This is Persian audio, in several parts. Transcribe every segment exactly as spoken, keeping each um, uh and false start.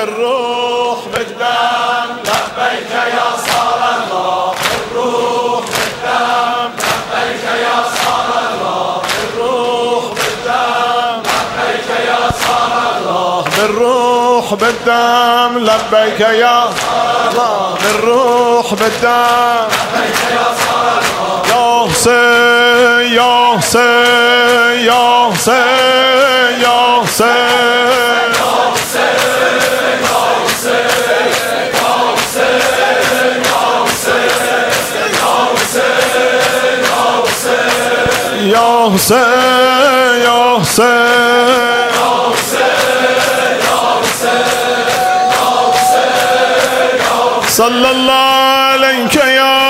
بالروح بالدم لبيك يا صار الله بالروح بالدم لبيك يا صار الله بالروح بالدم لبيك يا صار الله بالروح بالدم لبيك يا الله بالروح بالدم لبيك يا صار الله يا حسين يا حسين يا حسين يا حسين يا حسين يا حسين صلى الله عليك يا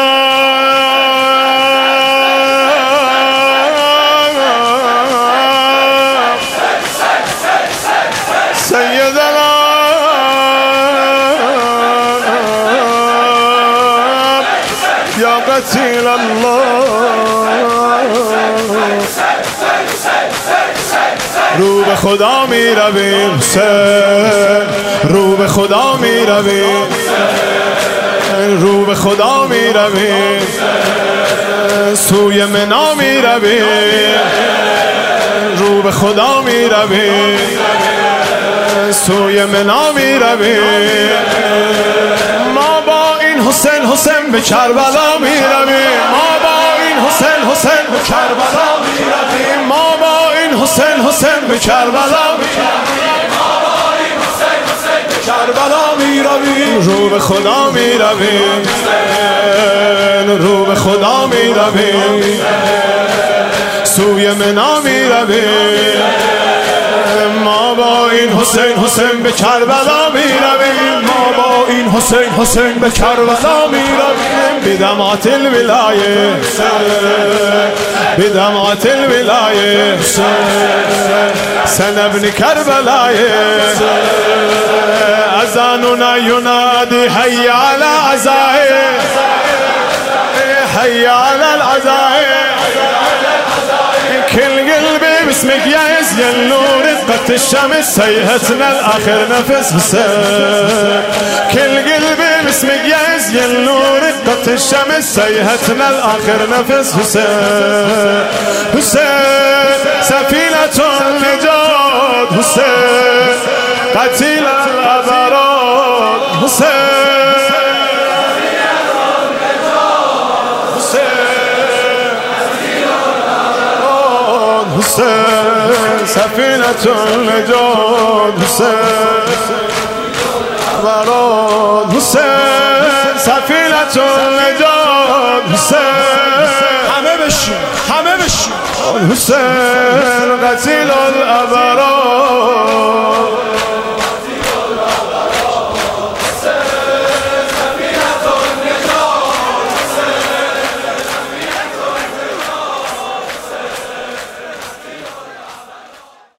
سيدنا يا قتيل الله رو به خدا می رویم حسین رو به خدا می رویم رو به خدا می رویم سوی منا می رویم رو به خدا می رویم سوی منا می رویم ما با این حسین حسین به کربلا می رویم ما با این حسین حسین به کربلا می رویم ما با این حسین حسین به کربلا می رویم ما با این حسین حسین به کربلا می رویم رو به خدا می رویم رو به خدا می رویم سوی منا می رویم ما با این حسین حسین به کربلا می رویم ما با این حسین حسین به کربلا می رویم بدمات الولایه بدمات الولایه سنبني کربلایه اذاننا ينادي حي على عزائه حي على العزائه كل قلبي باسمك يا يزين نور قد الشمس سيهتنا الاخر نفس حسين كل قلبي باسمك يا يزين نور قد الشمس سيهتنا الاخر نفس حسين حسين سفينة النجاة حسين قتيل الابرار حسين حسين سفينة النجاة حسين براد حسين سفينة النجاة حسين همه بشین همه بشین حسين قتيل الأبرار